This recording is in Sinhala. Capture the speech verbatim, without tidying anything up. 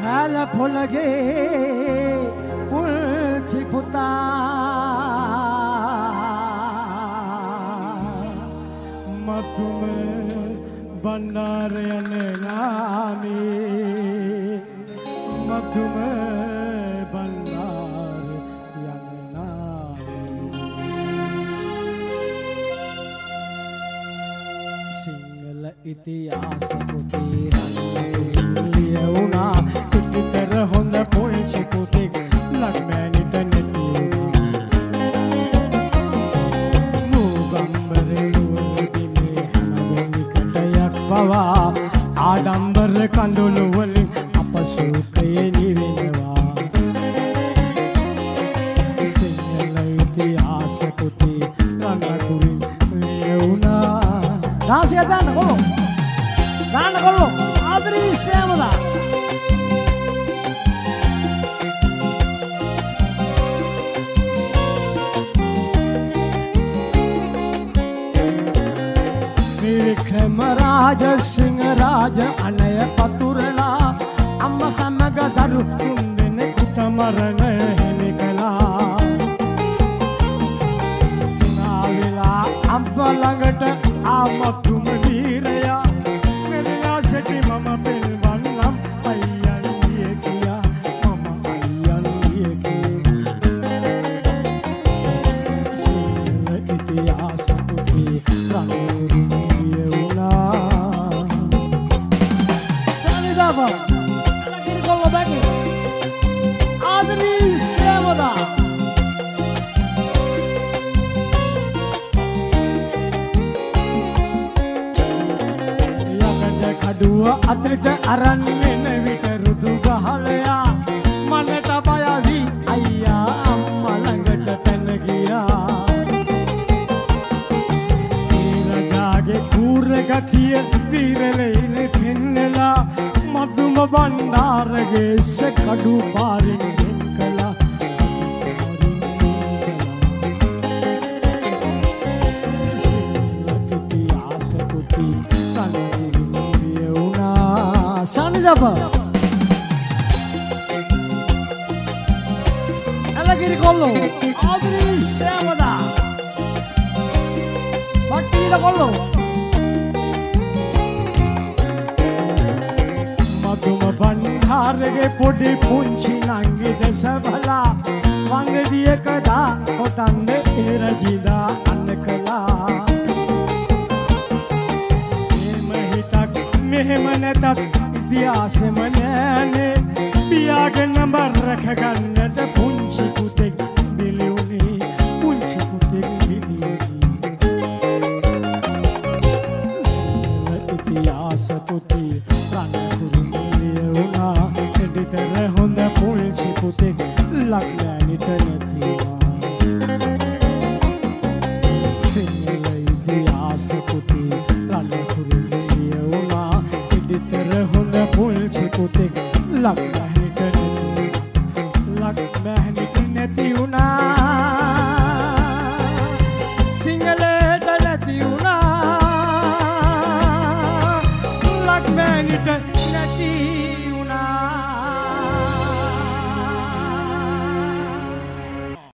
හැල පොළගේ පුංචි පුතා මතුම බණ්ඩාර යන නාමේ මතුම බණ්ඩාර යන නාමේ සිංහල ඉතිහාස පොතේ ලියවුණා පිටිතර හොඳ පුංචි පුතෙක් ලක්මෑනිට නැති මූගම්බරේ නුවරදිමේ හැමදෙනිකටයක් පවා ආඩම්බර කඳුළු වලින් අප සූත්‍රයේ නිවෙනවා සිංහල ඉතිහාස පොතේ රණකුරින් ලියවුණා දාසිය දාන්න කොල්ලෝ දාන්න කොල්ලෝ ආදරී සෑමදා වික්‍රම රාජ සිංහ රාජ අනය පතුරලා අම්ම සමග දරු තුන් දෙනෙකුට මරණ හෙළි කළා සිනාවිලා අම්ම ළඟට ආමතුම වීරයා මෙලලා සිටි මම පෙන්වන්නම් අයියන් ගියේ කියා මම අයියන් ගියේ කියා සිංහල ඉතිහාස පොතේ රණකුරින් Kiri kollo bagi Adri Sewada Yakada kadua atrita aran men vita rudu gahalaya manata bayavi ayya amma langata pen giya Rajage kure gathiya virale pennela Madduma Bandarage සකඩු පාරින් ගෙන් කළා සිංහල ඉතිහාස පොතේ රණකුරින් ලියවුණා සනිදප ඇලගිරි කොල්ලෝ ආදරී සෑමදා පට්ටිල කොල්ලෝ මතුම බණ්ඩාරගේ පොඩි පුංචි නංගි දෙස බලා වංගදියක දා කොටන්න ඉරජිදා අන්න කළා එහෙම හිතක් මෙහෙම නැතත් ඉතිහාසෙම නෑනේ පියාගෙන බරක ගන්නට පුංචි පුතෙක් බිලියුනේ පුංචි පුතෙක් බිලියුනේ සිංහල ඉතිහාස පොතේ රණකුරින් එඩිතර හොඳ පුංචි පුතෙක් ලක්මෑනිට නැතිවා සිංහල ඉතිහාස පොතේ රණකුරින් ලියවුණා එඩිතර හොඳ පුංචි පුතෙක් ලක්මෑනිට